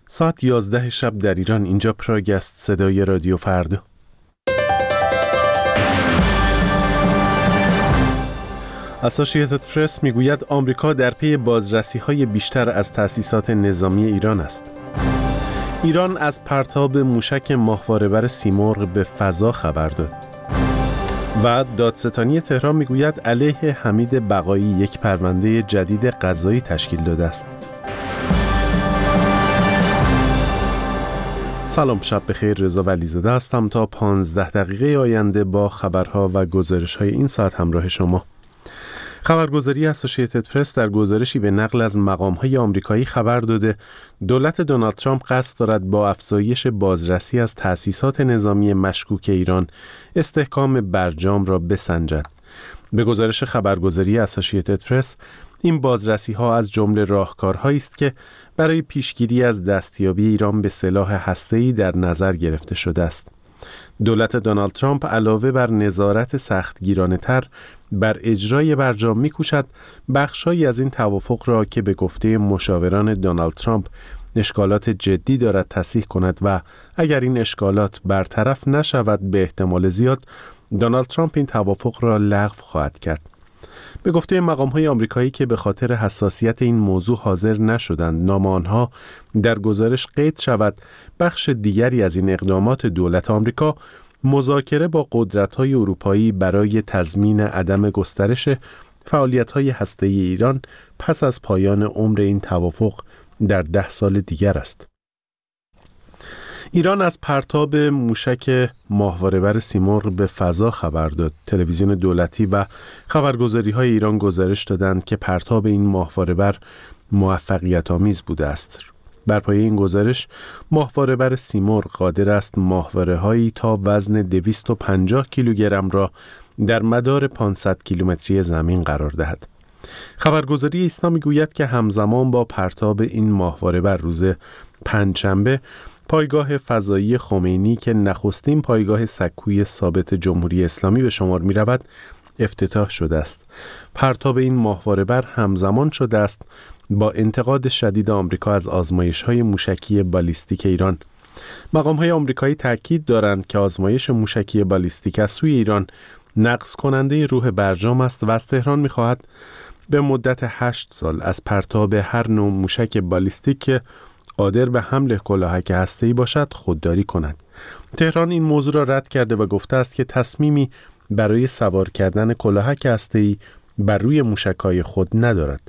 ساعت 11 شب در ایران. اینجا پراگ است، صدای رادیو فردا. اسوسییتد پرس میگوید آمریکا در پی بازرسی‌های بیشتر از تأسیسات نظامی ایران است. ایران از پرتاب موشک ماهواره‌بر سیمرغ به فضا خبر داد. و دادستانی تهران میگوید علیه حمید بقایی یک پرونده جدید قضایی تشکیل داده است. سلام، شب بخیر. رضا ولیزاده هستم. تا 15 دقیقه آینده با خبرها و گزارش‌های این ساعت همراه شما. خبرگزاری اسوسییتد پرس در گزارشی به نقل از مقام‌های آمریکایی خبر داده دولت دونالد ترامپ قصد دارد با افزایش بازرسی از تأسیسات نظامی مشکوک ایران استحکام برجام را بسنجد. به گزارش خبرگزاری اسوسییتد پرس، این بازرسی‌ها از جمله راهکارهایی است که برای پیشگیری از دستیابی ایران به سلاح هسته‌ای در نظر گرفته شده است. دولت دونالد ترامپ علاوه بر نظارت سختگیرانه‌تر بر اجرای برجام می‌کوشد بخش‌هایی از این توافق را که به گفته مشاوران دونالد ترامپ اشکالات جدی دارد تصحیح کند و اگر این اشکالات برطرف نشود به احتمال زیاد دونالد ترامپ این توافق را لغو خواهد کرد. به گفته مقام‌های آمریکایی که به خاطر حساسیت این موضوع حاضر نشدند نام آنها در گزارش قید شود، بخش دیگری از این اقدامات دولت آمریکا مذاکره با قدرت‌های اروپایی برای تضمین عدم گسترش فعالیت‌های هسته‌ای ایران پس از پایان عمر این توافق در 10 سال دیگر است. ایران از پرتاب موشک ماهواره‌بر سیمرغ به فضا خبر داد. تلویزیون دولتی و خبرگزاری‌های ایران گزارش دادند که پرتاب این ماهواره‌بر موفقیت‌آمیز بوده است. بر پایه این گزارش، ماهواره‌بر سیمرغ قادر است ماهواره‌هایی تا وزن 250 کیلوگرم را در مدار 500 کیلومتری زمین قرار دهد. خبرگزاری ایسنا می‌گوید که همزمان با پرتاب این ماهواره‌بر روز پنجشنبه، پایگاه فضایی خمینی که نخستین پایگاه سکوی ثابت جمهوری اسلامی به شمار می‌رود، افتتاح شده است. پرتاب این ماهواره‌بر همزمان شده است با انتقاد شدید آمریکا از آزمایش‌های موشکی بالیستیک ایران. مقام‌های آمریکایی تاکید دارند که آزمایش موشکی بالیستیک از سوی ایران نقض کننده روح برجام است و از تهران می‌خواهد به مدت 8 سال از پرتاب هر نوع موشک بالیستیک که قادر به حمل کلاهک هسته‌ای باشد خودداری کند. تهران این موضوع را رد کرده و گفته است که تصمیمی برای سوار کردن کلاهک هسته‌ای بر روی موشک‌های خود ندارد.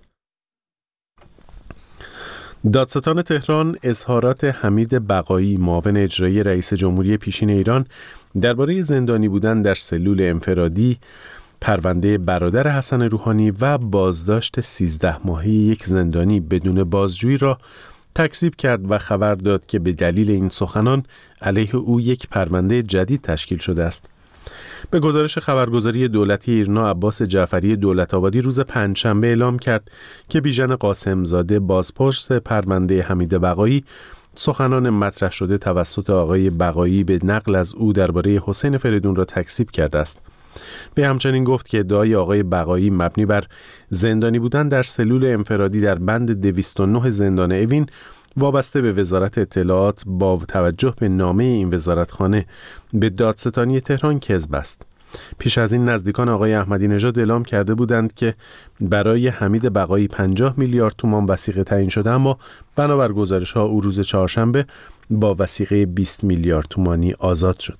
دادستان تهران اظهارات حمید بقایی، معاون اجرایی رئیس جمهوری پیشین ایران، درباره زندانی بودن در سلول انفرادی، پرونده برادر حسن روحانی و بازداشت 13 ماهه یک زندانی بدون بازجویی را تکذیب کرد و خبر داد که به دلیل این سخنان علیه او یک پرونده جدید تشکیل شده است. به گزارش خبرگزاری دولتی ایرنا، عباس جعفری دولت‌آبادی روز پنجشنبه اعلام کرد که بیژن قاسمزاده، بازپرس پرونده حمید بقایی، سخنان مطرح شده توسط آقای بقایی به نقل از او درباره حسین فریدون را تکذیب کرده است. به همچنین گفت که ادعای آقای بقایی مبنی بر زندانی بودن در سلول انفرادی در بند 209 زندان اوین وابسته به وزارت اطلاعات با توجه به نامه این وزارتخانه به دادستانی تهران کذب است. پیش از این نزدیکان آقای احمدی نژاد اعلام کرده بودند که برای حمید بقایی 50 میلیارد تومان وثیقه تعیین شده، اما بنابر گزارش‌ها او روز چهارشنبه با وثیقه 20 میلیارد تومانی آزاد شد.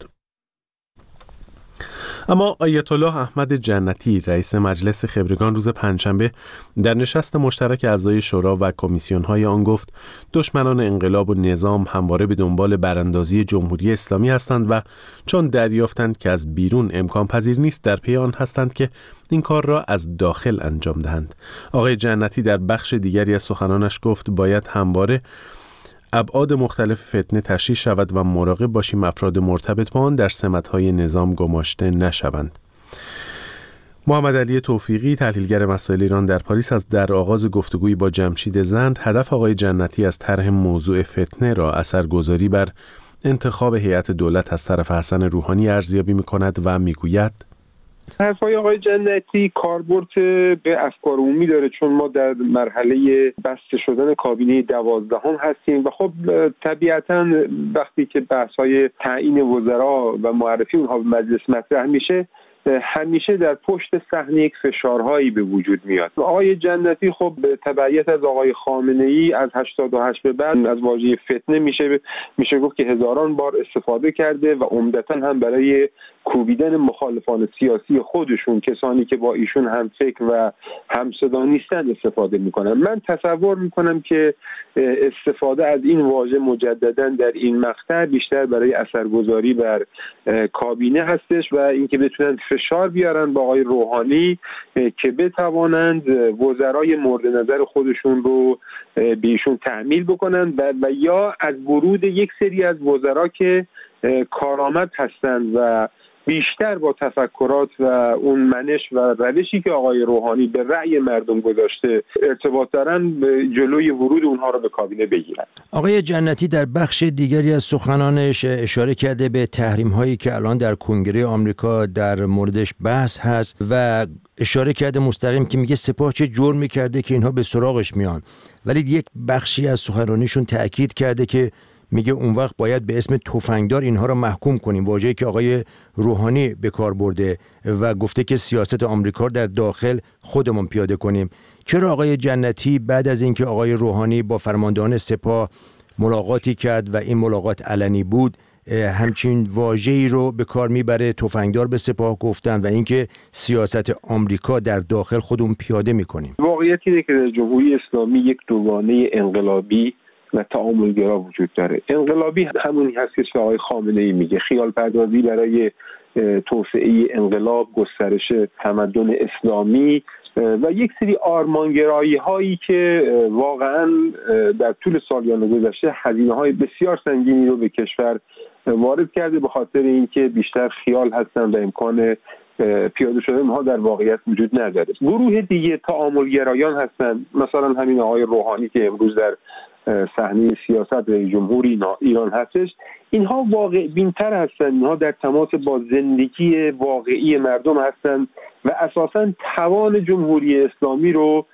اما آیت الله احمد جنتی، رئیس مجلس خبرگان، روز پنجشنبه در نشست مشترک اعضای شورا و کمیسیون‌های آن گفت دشمنان انقلاب و نظام همواره به دنبال براندازی جمهوری اسلامی هستند و چون دریافتند که از بیرون امکان پذیر نیست، در پی آن هستند که این کار را از داخل انجام دهند. آقای جنتی در بخش دیگری از سخنانش گفت باید همواره ابعاد مختلف فتنه تشریح شود و مراقب باشیم افراد مرتبط با آن در سمت‌های نظام گماشته نشوند. محمد علی توفیقی، تحلیلگر مسائل ایران در پاریس، از در آغاز گفتگوی با جمشید زند هدف آقای جنتی از طرح موضوع فتنه را اثرگذاری بر انتخاب هیئت دولت از طرف حسن روحانی ارزیابی می‌کند و می‌گوید حرفای آقای جنتی کاربرد به افکار عمومی داره، چون ما در مرحله بسته شدن کابینه 12 هستیم و خب طبیعتاً وقتی که بحث‌های تعیین وزرا و معرفی اونها به مجلس مطرح میشه، همیشه در پشت صحنه یک فشارهایی به وجود میاد. آقای جنتی خب به تبعیت از آقای خامنه‌ای از 88 به بعد از واژه فتنه میشه گفت که هزاران بار استفاده کرده و عمدتاً هم برای کوبیدن مخالفان سیاسی خودشون، کسانی که با ایشون هم فکر و هم صدا نیستن، استفاده میکنن. من تصور میکنم که استفاده از این واژه مجدداً در این مقطع بیشتر برای اثرگذاری بر کابینه هستش و اینکه بتونن فشار بیارن با آقای روحانی که بتوانند وزرای مورد نظر خودشون رو به ایشون تحمیل بکنن و یا از ورود یک سری از وزرا که کارآمد هستند و بیشتر با تفکرات و اون منش و روشی که آقای روحانی به رأی مردم گذاشته ارتباط دارن، جلوی ورود اونها رو به کابینه بگیرن. آقای جنتی در بخش دیگری از سخنانش اشاره کرده به تحریم هایی که الان در کنگره آمریکا در موردش بحث هست و اشاره کرده مستقیم که میگه سپاه چه جرمی کرده که اینها به سراغش میان، ولی یک بخشی از سخنرانیشون تأکید کرده که میگه اون وقت باید به اسم تفنگدار اینها رو محکوم کنیم، واژه‌ای که آقای روحانی به کار برده و گفته که سیاست آمریکا در داخل خودمون پیاده کنیم. چرا آقای جنتی بعد از اینکه آقای روحانی با فرماندهان سپاه ملاقاتی کرد و این ملاقات علنی بود، همچین واژه‌ای رو به کار میبره، تفنگدار به سپاه گفتن و اینکه سیاست آمریکا در داخل خودمون پیاده میکنیم؟ واقعیت اینه که در جمهوری اسلامی یک دوگانه انقلابی و تعاملگرا وجود داره. انقلابی همونی هست که آقای خامنه‌ای میگه، خیال پردازی برای توسعه انقلاب، گسترش تمدن اسلامی و یک سری آرمانگرایی هایی که واقعا در طول سالیان گذشته هزینه‌های بسیار سنگینی رو به کشور وارد کرده، به خاطر اینکه بیشتر خیال هستن و امکان پیاده شدن اونها در واقعیت وجود نداره. گروه دیگه تعاملگرایان هستن، مثلا همین آقای روحانی که امروز در صحنه سیاست رئیس جمهوری ایران هستش. اینها واقع بین‌تر هستن، اینها در تماس با زندگی واقعی مردم هستن و اساساً توان جمهوری اسلامی رو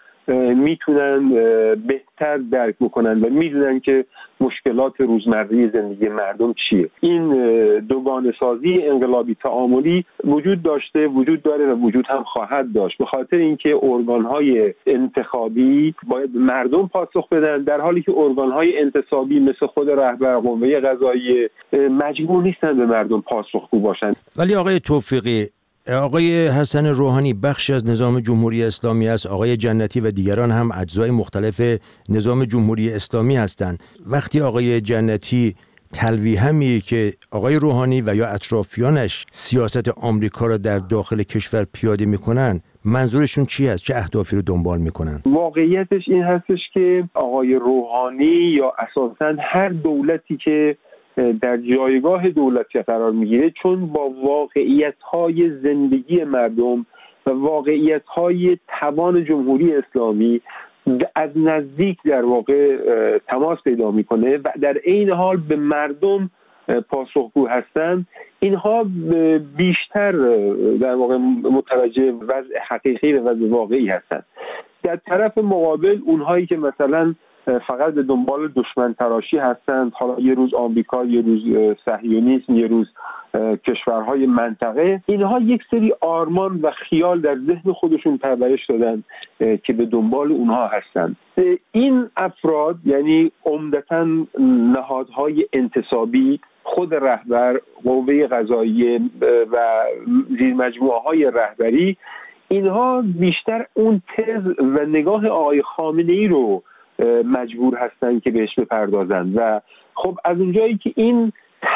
میتونن بهتر درک بکنن و میدونن که مشکلات روزمره زندگی مردم چیه. این دوگانه سازی انقلابی تعاملی وجود داشته، وجود داره و وجود هم خواهد داشت، به خاطر اینکه ارگان‌های انتخابی باید مردم پاسخ بدن، در حالی که ارگان‌های انتصابی مثل خود رهبر قوه قضاییه مجبور نیستن به مردم پاسخگو باشن. ولی آقای توفیقی، آقای حسن روحانی بخشی از نظام جمهوری اسلامی است، آقای جنتی و دیگران هم اجزای مختلف نظام جمهوری اسلامی هستند. وقتی آقای جنتی تلویحا میگه که آقای روحانی و یا اطرافیانش سیاست آمریکا را در داخل کشور پیاده میکنن، منظورشون چی است؟ چه اهدافی رو دنبال میکنن؟ واقعیتش این هستش که آقای روحانی یا اساساً هر دولتی که در جایگاه دولتی قرار میگیره، چون با واقعیت‌های زندگی مردم و واقعیت‌های توان جمهوری اسلامی از نزدیک در واقع تماس پیدا میکنه و در عین حال به مردم پاسخگو هستند، اینها بیشتر در واقع متوجه وضع حقیقی و وضع واقعی هستند. در طرف مقابل اونهایی که مثلا فقط به دنبال دشمن تراشی هستند، حالا یه روز آمریکا، یه روز صهیونیسم، یه روز کشورهای منطقه، اینها یک سری آرمان و خیال در ذهن خودشون پرورش دادن که به دنبال اونها هستند. این افراد یعنی عمدتاً نهادهای انتصابی، خود رهبر قوه قضاییه و زیر مجموعه‌های رهبری، اینها بیشتر اون تز و نگاه آقای خامنه‌ای رو مجبور هستن که بهش بپردازن و خب از اونجایی که این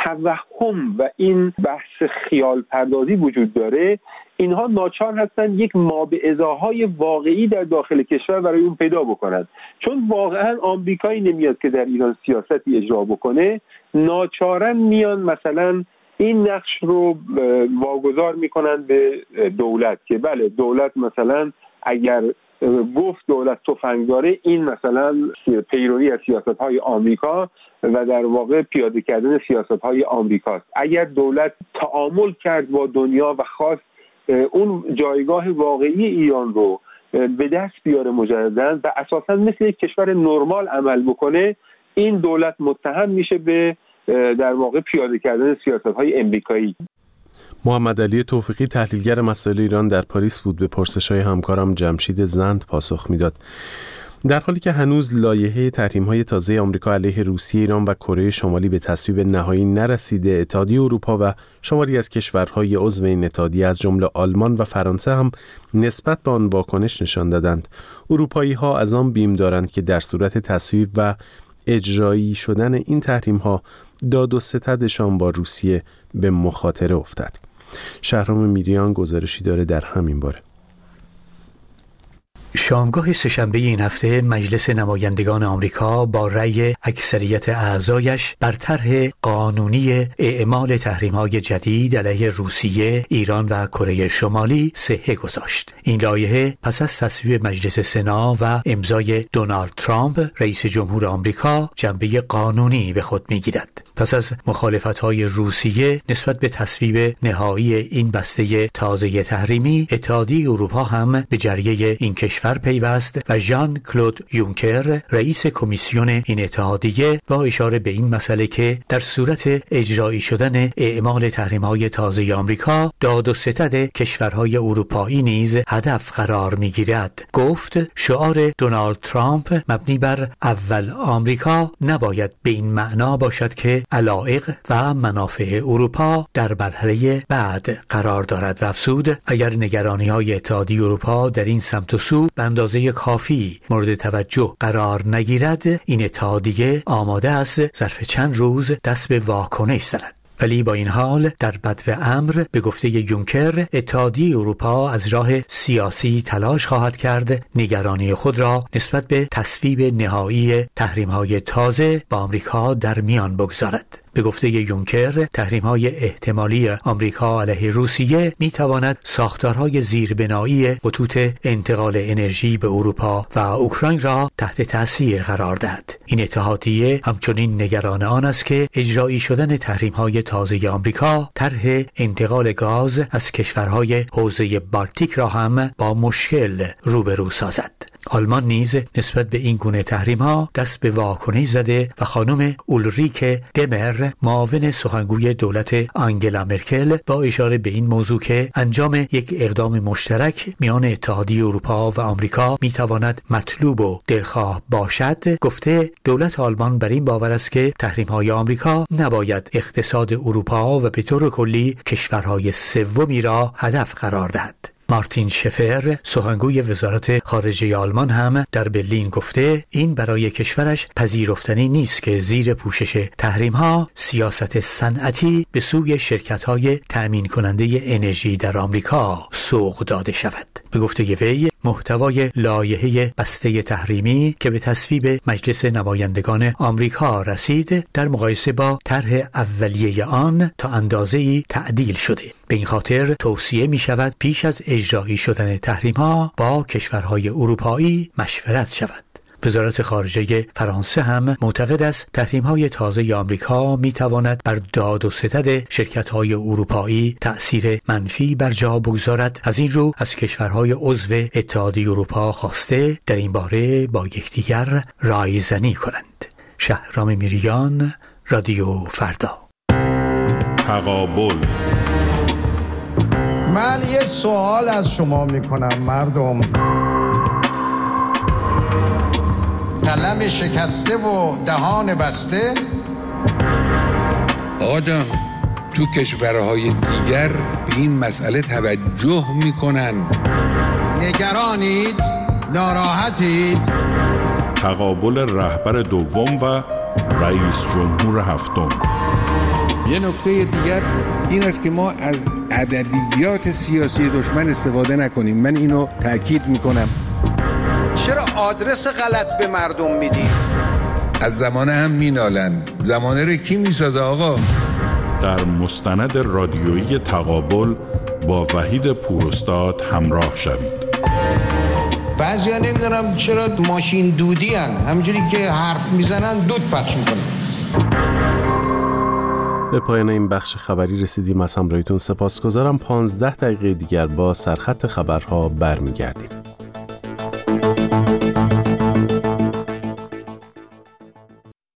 توهم و این بحث خیال پردازی وجود داره، اینها ناچار هستن یک مابعضاهای واقعی در داخل کشور برای اون پیدا بکنن، چون واقعا آمریکایی نمیاد که در ایران سیاستی اجرا بکنه، ناچارن میان مثلا این نقش رو واگذار میکنن به دولت که بله دولت مثلا اگر گفت دولت تفنگ داره، این مثلا پیروی از سیاست‌های آمریکا و در واقع پیاده کردن سیاست‌های آمریکاست. اگر دولت تعامل کرد با دنیا و خواست اون جایگاه واقعی ایران رو به دست بیاره مجدداً و اساساً مثل یک کشور نرمال عمل بکنه، این دولت متهم میشه به در واقع پیاده کردن سیاست‌های امریکایی. محمد علی توفیقی تحلیلگر مسائل ایران در پاریس بود. به پرسش‌های همکارم جمشید زند پاسخ میداد. در حالی که هنوز لایحه تحریم‌های تازه آمریکا علیه روسیه، ایران و کره شمالی به تصویب نهایی نرسیده، اتحادیه اروپا و شماری از کشورهای عضو این اتحادیه از جمله آلمان و فرانسه هم نسبت به آن واکنش نشان دادند. اروپایی‌ها از آن بیم دارند که در صورت تصویب و اجرایی شدن این تحریم‌ها داد و ستدشان با روسیه به مخاطره افتد. شهرام میریان گزارشی داره در همین باره. شامگاه سه‌شنبه این هفته مجلس نمایندگان آمریکا با رأی اکثریت اعضایش بر طرح قانونی اعمال تحریم‌های جدید علیه روسیه، ایران و کره شمالی صحه گذاشت. این لایحه پس از تصویب مجلس سنا و امضای دونالد ترامپ رئیس جمهور آمریکا جنبه قانونی به خود می‌گیرد. پس از مخالفت‌های روسیه نسبت به تصویب نهایی این بسته تازه تحریمی، اتحادیه اروپا هم به جریه این کشور پیوست و ژان کلود یونکر رئیس کمیسیون این اتحادیه با اشاره به این مسئله که در صورت اجرایی شدن اعمال تحریم‌های تازه آمریکا، داد و ستد کشورهای اروپایی نیز هدف قرار می‌گیرد. گفت شعار دونالد ترامپ مبنی بر اول آمریکا نباید به این معنا باشد که علایق و منافع اروپا در مرحله بعد قرار دارد و افزود اگر نگرانی‌های اتحادیه اروپا در این سمت و سو به اندازه کافی مورد توجه قرار نگیرد، این اتحادیه آماده است ظرف چند روز دست به واکنش زند. ولی با این حال در بدو امر به گفته یونکر اتحادیه اروپا از راه سیاسی تلاش خواهد کرد نگرانی خود را نسبت به تصویب نهایی تحریم‌های تازه با آمریکا در میان بگذارد. به گفته یونکر تحریم‌های احتمالی آمریکا علیه روسیه می‌تواند ساختارهای زیربنایی خطوط انتقال انرژی به اروپا و اوکراین را تحت تأثیر قرار دهد. این اتحادیه همچنین نگران آن است که اجرایی شدن تحریم‌های تازه آمریکا طرح انتقال گاز از کشورهای حوزه بالتیک را هم با مشکل روبرو سازد. آلمان نیز نسبت به این گونه تحریم‌ها دست به واکنش زده و خانم اولریک دمر معاون سخنگوی دولت آنگلا مرکل با اشاره به این موضوع که انجام یک اقدام مشترک میان اتحادیه اروپا و آمریکا میتواند مطلوب و دلخواه باشد، گفته دولت آلمان بر این باور است که تحریم‌های آمریکا نباید اقتصاد اروپا و به طور کلی کشورهای سومی را هدف قرار دهد. مارتین شفر سخنگوی وزارت خارجه آلمان هم در برلین گفته این برای کشورش پذیرفتنی نیست که زیر پوشش تحریم‌ها سیاست صنعتی به سوی شرکت‌های تأمین کننده انرژی در آمریکا سوق داده شود. به گفته وی محتوای لایحه بسته تحریمی که به تصویب مجلس نمایندگان آمریکا رسید در مقایسه با طرح اولیه آن تا اندازه‌ای تعدیل شده. به این خاطر توصیه می شود پیش از اجرایی شدن تحریم‌ها با کشورهای اروپایی مشورت شود. وزارت خارجه فرانسه هم معتقد است تحریم‌های تازه آمریکا می‌تواند بر داد و ستد شرکت‌های اروپایی تأثیر منفی بر جا بگذارد. از این رو از کشورهای عضو اتحادیه اروپا خواسته در این باره با یکدیگر رایزنی کنند. شهرام میریان، رادیو فردا. تقابل. من یه سوال از شما میکنم مردم. قلم شکسته و دهان بسته. آقا جان تو کشورهای دیگر به این مسئله توجه میکنن. نگرانید؟ ناراحتید؟ تقابل رهبر دوم و رئیس جمهور هفتم. یه نکته دیگر این است که ما از ادبیات سیاسی دشمن استفاده نکنیم. من اینو تأکید میکنم. چرا آدرس غلط به مردم میدی؟ از زمانه هم مینالن. زمانه رو کی میسازه آقا؟ در مستند رادیویی تقابل با وحید پوراستاد همراه شوید. بعضیا نمیدونم چرا ماشین دودی هن. همینجوری که حرف میزنن دود پخش میکنن. به پایان این بخش خبری رسیدیم. از همراهیتون سپاسگزارم. 15 دقیقه دیگر با سرخط خبرها برمیگردیم.